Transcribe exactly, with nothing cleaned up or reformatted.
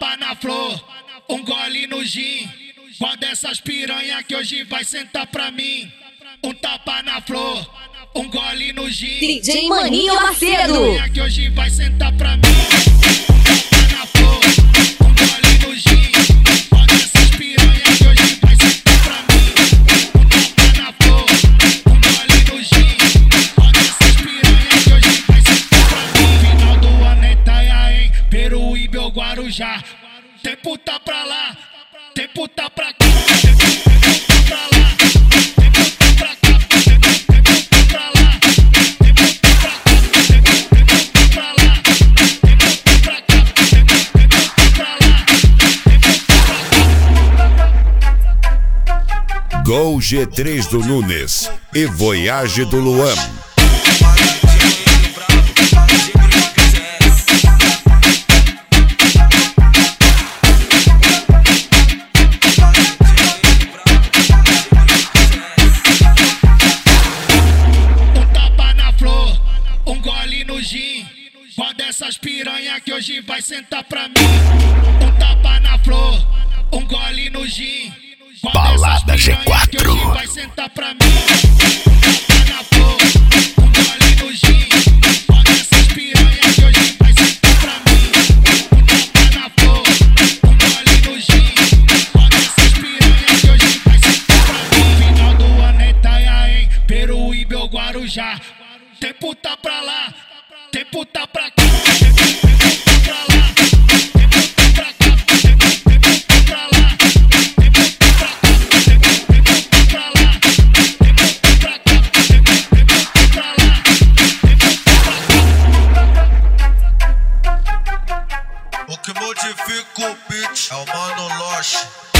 tapa na flor, um gole no gin. Quando essas piranha que hoje vai sentar pra mim. Um tapa na flor, um gole no gin. D J Maninho Macedo. Piranha que hoje vai sentar pra mim. Um tapa na flor, um gole no gin. Quando essas piranha que hoje vai sentar pra mim. Um tapa na flor, um gole no gin. Quando essas piranha que hoje vai sentar pra mim. Final do ano é Itanhaém, Peruíbe ou Guarujá. Tem puta pra lá, tem puta pra cá. Tem puta pra lá, tem puta pra cá. Tem puta pra lá, tem puta pra cá. Tem puta pra lá, tem puta pra cá. Tem puta pra lá, tem puta pra cá. Gol G três do Nunes e Voyage do Luan. Quando essas piranha que hoje vai sentar pra mim. Um tapa na flor, um gole no gin. Balada G quatro. Que hoje vai sentar pra mim. Um tapa na flor, um gole no gin. Quando essas piranha que hoje vai sentar pra mim. Um tapa na flor, um gole no gin. Quando essas piranha que hoje vai sentar pra mim. Final do ano é Itanhaém, Peruíbe ou Guarujá. Tem puta pra lá, tem puta pra cá, tem puta pra lá, tem puta pra cá, tem puta pra lá, tem puta pra cá, tem puta pra lá, tem puta pra cá, tem puta pra lá, tem puta pra cá. O que modifica o beat é o Mano Loche.